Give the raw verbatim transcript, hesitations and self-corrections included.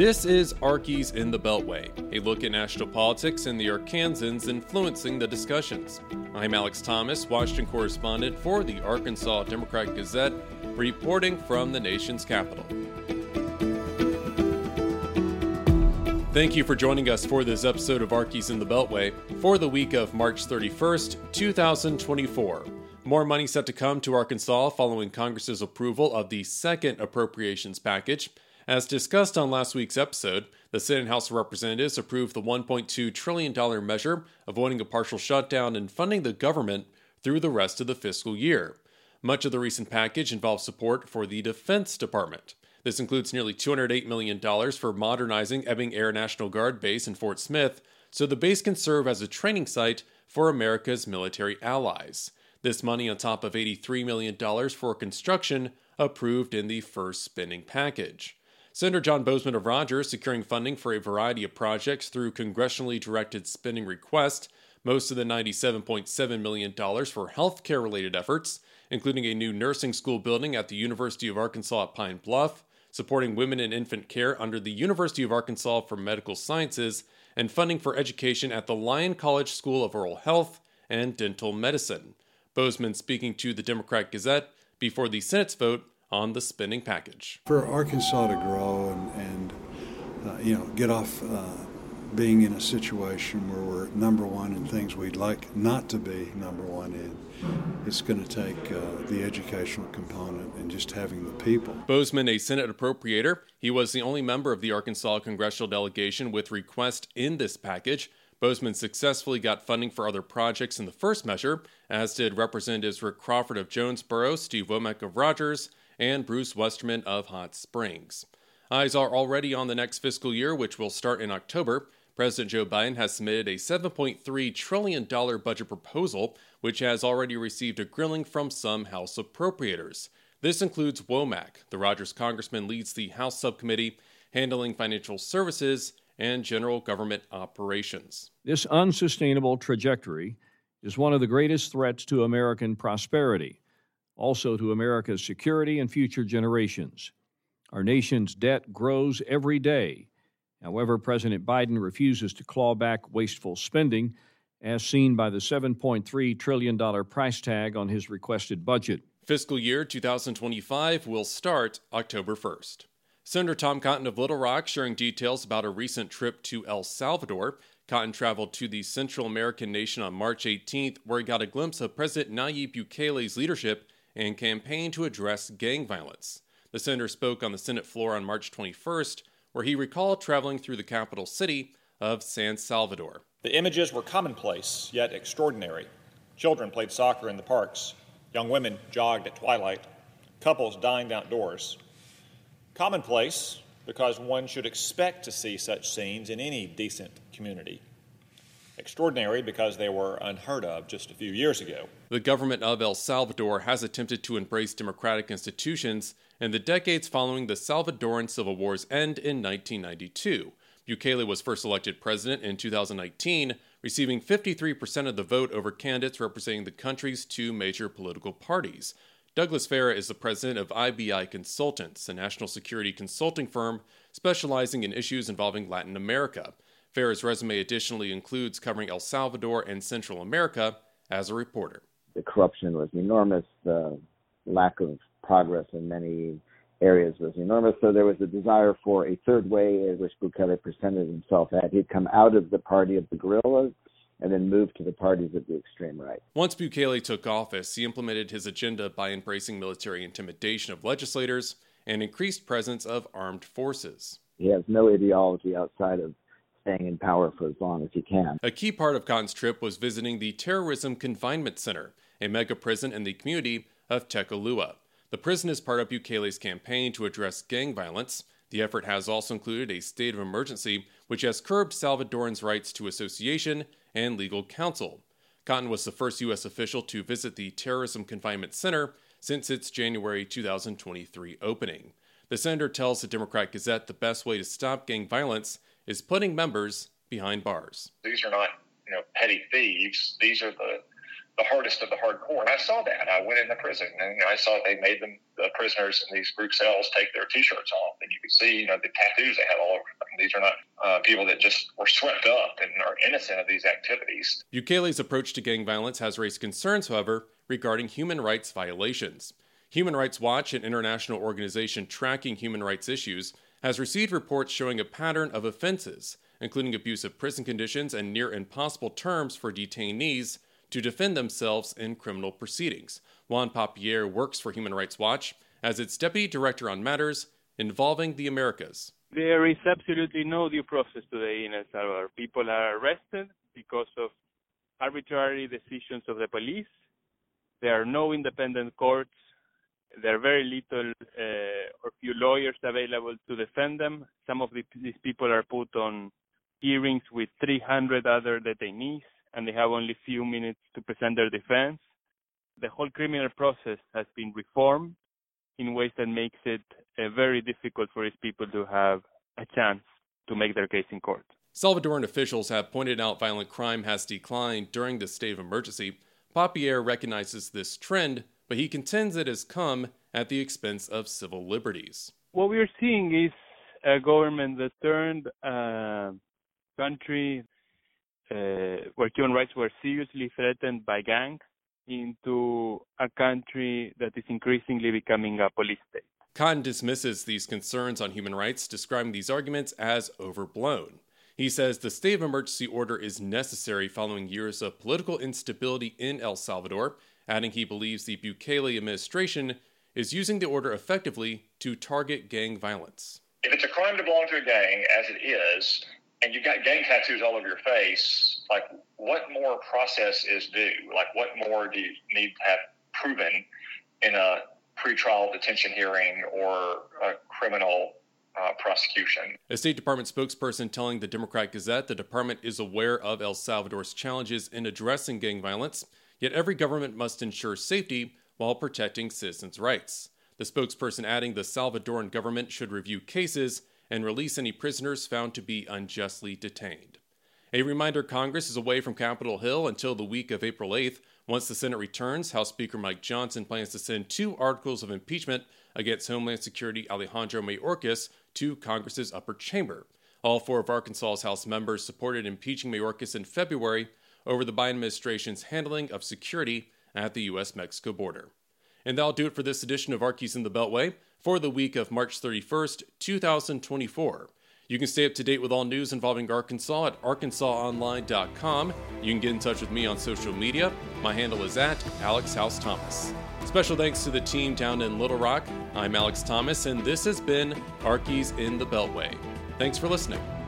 This is Archies in the Beltway, a look at national politics and the Arkansans influencing the discussions. I'm Alex Thomas, Washington correspondent for the Arkansas Democrat-Gazette, reporting from the nation's capital. Thank you for joining us for this episode of Archies in the Beltway for the week of March thirty-first, twenty twenty-four. More money set to come to Arkansas following Congress's approval of the second appropriations package. As discussed on last week's episode, the Senate and House of Representatives approved the one point two trillion dollars measure, avoiding a partial shutdown and funding the government through the rest of the fiscal year. Much of the recent package involves support for the Defense Department. This includes nearly two hundred eight million dollars for modernizing Ebbing Air National Guard Base in Fort Smith, so the base can serve as a training site for America's military allies. This money on top of eighty-three million dollars for construction approved in the first spending package. Senator John Boozman of Rogers securing funding for a variety of projects through congressionally directed spending requests, most of the ninety-seven point seven million dollars for healthcare-related efforts, including a new nursing school building at the University of Arkansas at Pine Bluff, supporting women and infant care under the University of Arkansas for Medical Sciences, and funding for education at the Lyon College School of Oral Health and Dental Medicine. Boozman speaking to the Democrat-Gazette before the Senate's vote on the spending package. For Arkansas to grow and, and uh, you know, get off uh, being in a situation where we're number one in things we'd like not to be number one in, it's going to take uh, the educational component and just having the people. Boozman, a Senate appropriator, he was the only member of the Arkansas congressional delegation with request in this package. Boozman successfully got funding for other projects in the first measure, as did Representatives Rick Crawford of Jonesboro, Steve Womack of Rogers, and Bruce Westerman of Hot Springs. Eyes are already on the next fiscal year, which will start in October. President Joe Biden has submitted a seven point three trillion dollars budget proposal, which has already received a grilling from some House appropriators. This includes Womack. The Rogers congressman leads the House subcommittee handling financial services and general government operations. This unsustainable trajectory is one of the greatest threats to American prosperity, also to America's security and future generations. Our nation's debt grows every day. However, President Biden refuses to claw back wasteful spending, as seen by the seven point three trillion dollars price tag on his requested budget. Fiscal year twenty twenty-five will start October first. Senator Tom Cotton of Little Rock sharing details about a recent trip to El Salvador. Cotton traveled to the Central American nation on March eighteenth, where he got a glimpse of President Nayib Bukele's leadership and campaign to address gang violence. The senator spoke on the Senate floor on March twenty-first, where he recalled traveling through the capital city of San Salvador. The images were commonplace, yet extraordinary. Children played soccer in the parks. Young women jogged at twilight. Couples dined outdoors. Commonplace because one should expect to see such scenes in any decent community. Extraordinary because they were unheard of just a few years ago. The government of El Salvador has attempted to embrace democratic institutions in the decades following the Salvadoran Civil War's end in nineteen ninety-two. Bukele was first elected president in two thousand nineteen, receiving fifty-three percent of the vote over candidates representing the country's two major political parties. Douglas Farah is the president of I B I Consultants, a national security consulting firm specializing in issues involving Latin America. Farah's resume additionally includes covering El Salvador and Central America as a reporter. The corruption was enormous. The lack of progress in many areas was enormous. So there was a desire for a third way in which Bukele presented himself at. He'd come out of the party of the guerrillas and then moved to the parties of the extreme right. Once Bukele took office, he implemented his agenda by embracing military intimidation of legislators and increased presence of armed forces. He has no ideology outside of staying in power for as long as he can. A key part of Cotton's trip was visiting the Terrorism Confinement Center, a mega prison in the community of Tekalu'a. The prison is part of Bukele's campaign to address gang violence. The effort has also included a state of emergency, which has curbed Salvadorans' rights to association and legal counsel. Cotton was the first U S official to visit the Terrorism Confinement Center since its January two thousand twenty-three opening. The senator tells the Democrat-Gazette the best way to stop gang violence is putting members behind bars. These are not, you know, petty thieves. These are the the hardest of the hardcore. And I saw that. I went into prison, and you know, I saw they made them, the prisoners in these group cells, take their T-shirts off, and you could see, you know, the tattoos they had all over them. These are not uh, people that just were swept up and are innocent of these activities. Bukele's approach to gang violence has raised concerns, however, regarding human rights violations. Human Rights Watch, an international organization tracking human rights issues, has received reports showing a pattern of offenses, including abusive prison conditions and near impossible terms for detainees to defend themselves in criminal proceedings. Juan Papier works for Human Rights Watch as its deputy director on matters involving the Americas. There is absolutely no due process today in El Salvador. People are arrested because of arbitrary decisions of the police. There are no independent courts. There are very little uh, or few lawyers available to defend them. Some of the, these people are put on hearings with three hundred other detainees, and they have only a few minutes to present their defense. The whole criminal process has been reformed in ways that makes it uh, very difficult for these people to have a chance to make their case in court. Salvadoran officials have pointed out violent crime has declined during the state of emergency. Papier recognizes this trend, but he contends it has come at the expense of civil liberties. What we are seeing is a government that turned a country uh, where human rights were seriously threatened by gangs into a country that is increasingly becoming a police state. Cotton dismisses these concerns on human rights, describing these arguments as overblown. He says the state of emergency order is necessary following years of political instability in El Salvador, adding he believes the Bukele administration is using the order effectively to target gang violence. If it's a crime to belong to a gang, as it is, and you've got gang tattoos all over your face, like, what more process is due? Like, what more do you need to have proven in a pretrial detention hearing or a criminal uh, prosecution? A State Department spokesperson telling the Democrat Gazette the department is aware of El Salvador's challenges in addressing gang violence, yet every government must ensure safety while protecting citizens' rights. The spokesperson adding the Salvadoran government should review cases and release any prisoners found to be unjustly detained. A reminder, Congress is away from Capitol Hill until the week of April eighth. Once the Senate returns, House Speaker Mike Johnson plans to send two articles of impeachment against Homeland Security Alejandro Mayorkas to Congress's upper chamber. All four of Arkansas's House members supported impeaching Mayorkas in February over the Biden administration's handling of security at the U S Mexico border. And that'll do it for this edition of Arkies in the Beltway for the week of March thirty-first, twenty twenty-four. You can stay up to date with all news involving Arkansas at arkansas online dot com. You can get in touch with me on social media. My handle is at Alex House Thomas. Special thanks to the team down in Little Rock. I'm Alex Thomas, and this has been Arkies in the Beltway. Thanks for listening.